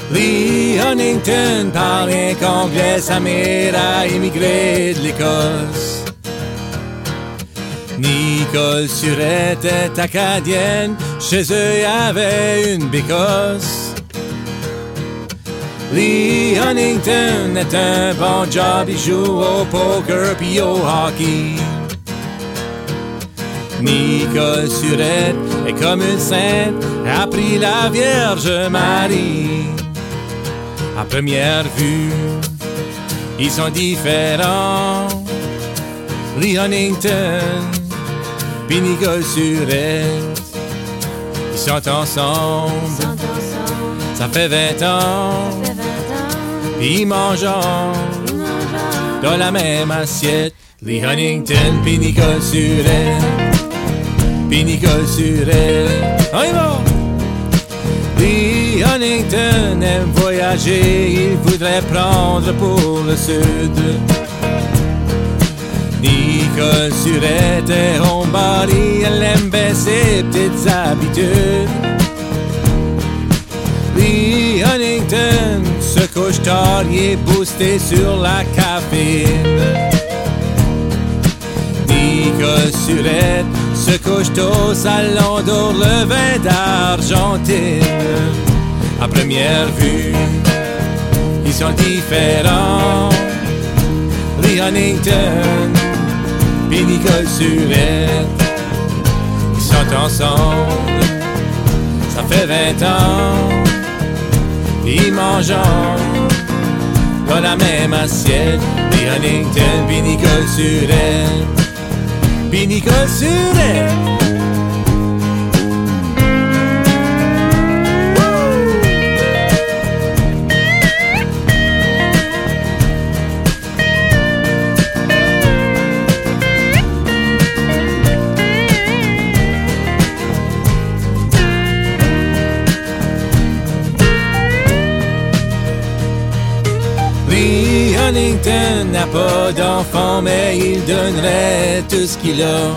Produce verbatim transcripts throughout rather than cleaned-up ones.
Lee Huntington parlait qu'anglais, sa mère a immigré de l'Écosse. Nicole Surette est acadienne, chez eux y avait une bécosse. Lee Huntington est un bon job, il joue au poker puis au hockey. Nicole Surette est comme une sainte, a pris la Vierge Marie. À première vue, ils sont différents. Lee Huntington puis Nicole Surette, ils sont ensemble, ça fait vingt ans, puis ils mangent dans la même assiette. Lee Huntington puis Nicole Surette, puis Nicole Surette, on y va! Lee Huntington aime voyager, il voudrait prendre pour le sud. Nicole Surette est homebody, elle aime bien ses petites habitudes. Lee Huntington se couche tard, il est boosté sur la caféine. Nicole Surette se couche tôt, salon d'or, le vin d'Argentine. À première vue, ils sont différents. Lee Huntington puis Nicole Surette, ils sont ensemble, ça fait vingt ans, ils mangent dans la même assiette. Lee Huntington puis Nicole Surette, puis Nicole Surette. Lee Huntington n'a pas d'enfant, mais il donnerait tout ce qu'il a.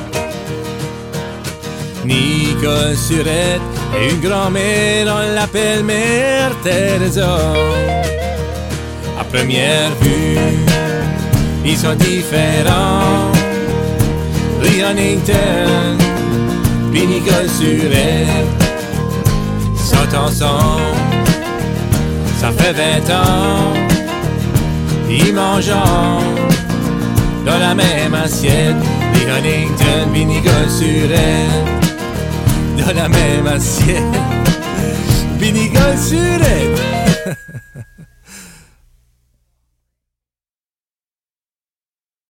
Nicole Surette est une grand-mère, on l'appelle Mère Teresa. À première vue, ils sont différents. Lee Huntington puis Nicole Surette sont ensemble, ça fait vingt ans. Ils mangent dans la même assiette. Lee Huntington puis Nicole Surette, dans la même assiette. Puis Nicole Surette.